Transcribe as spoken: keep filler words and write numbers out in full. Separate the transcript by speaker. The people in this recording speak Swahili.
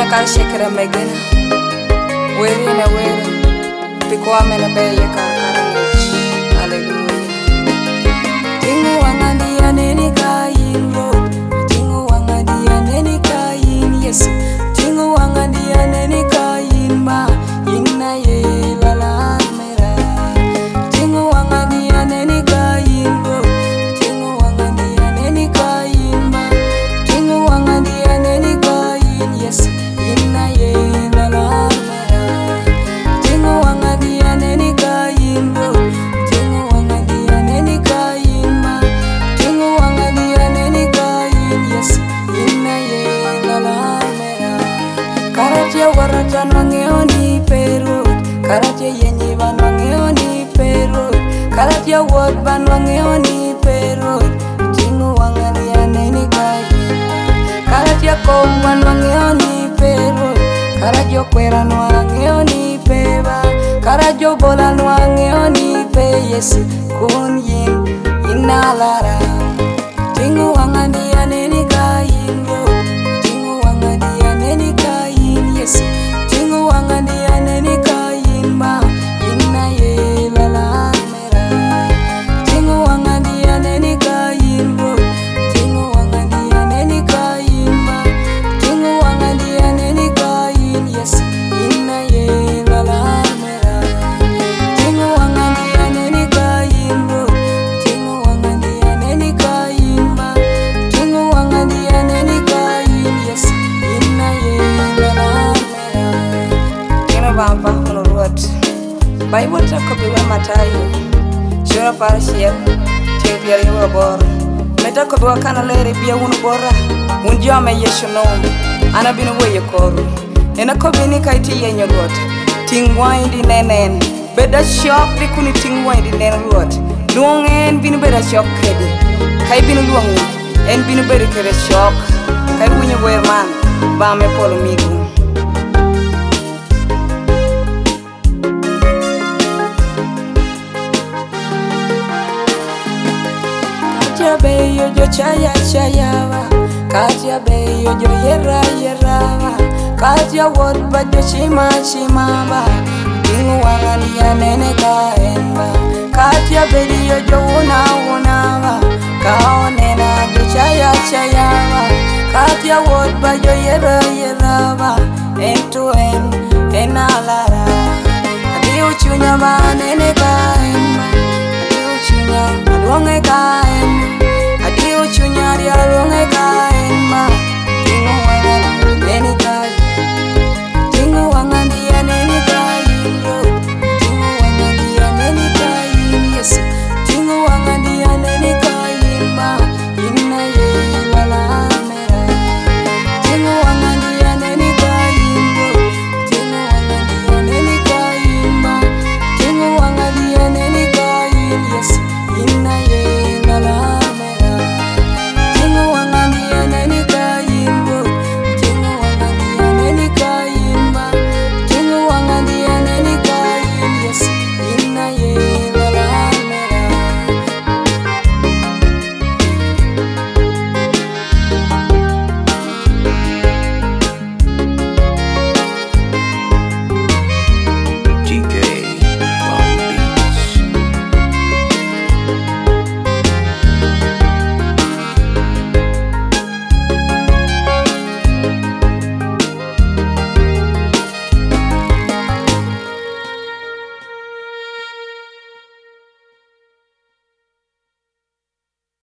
Speaker 1: kar shekera megina weri na weri bikwa mena beye kar karamich. Hallelujah. Tingu wangandi aneni kain road, tingu wangandi aneni kain Yesu, tingu wangandi aneni kain ma inna ye lala mera. Tingu wangandi aneni kain road, tingu wangandi aneni kain ma, tingu wangandi aneni kain Yesu, inna ye lala mera. Tingu wangandi aneni kain road, tingu wangandi aneni kain ma, tingu wangandi aneni kain Yesu, inna ye lala mera. Karatia waratan wangeoni perut, karatia yenyi van wangeoni perut, karatia word van wangeoni perut, tingu wangandi aneni kain. Karatia kom van wangeoni perut, karajo kweran wangeoni peva, karajo bolan wangeoni pe Yesu kun yin inalara. Tingu wangandi aneni kain road, tingu wangandi aneni kain Yesu, tingu wangandi aneni kain ma inna ye lala mera. Tingu wangandi aneni kain road, tingu wangandi aneni kain ma, tingu wangandi aneni kain Yesu, inna ye lala mera. Tingu wangandi aneni kain road, tingu wangandi aneni kain ma, tingu wangandi aneni kain Yesu, inna ye lala mera. Kino bamba kuno ruot Bible tako biwa Matayo shura parashia tebia liwa bor meta ko biwa kana lere bia wunu bora unjua me Yesu no ana binu weye koru ena ko bini kaiti yenyo ruot tingwa indi nenen beda shock di kuni tingwa indi nenen ruot luongen binu beda shock kedi kai binu luongen en binu beda kede shock kai wunye wer man ba me polo migu. Katia beyo jo chaya chayawa, katia beyo jo yera yerawa, katia wot ba jo shima shimaba, tingu wangandi anene kaenba, katia beyo jo una unawa, kaonena jo chaya chayawa, katia wot ba jo yera yerawa, entu en enalara. Adi uchunya ba nene kaenba, adi uchunya aduange kaenba, adi uchunya dia aduange kaenba.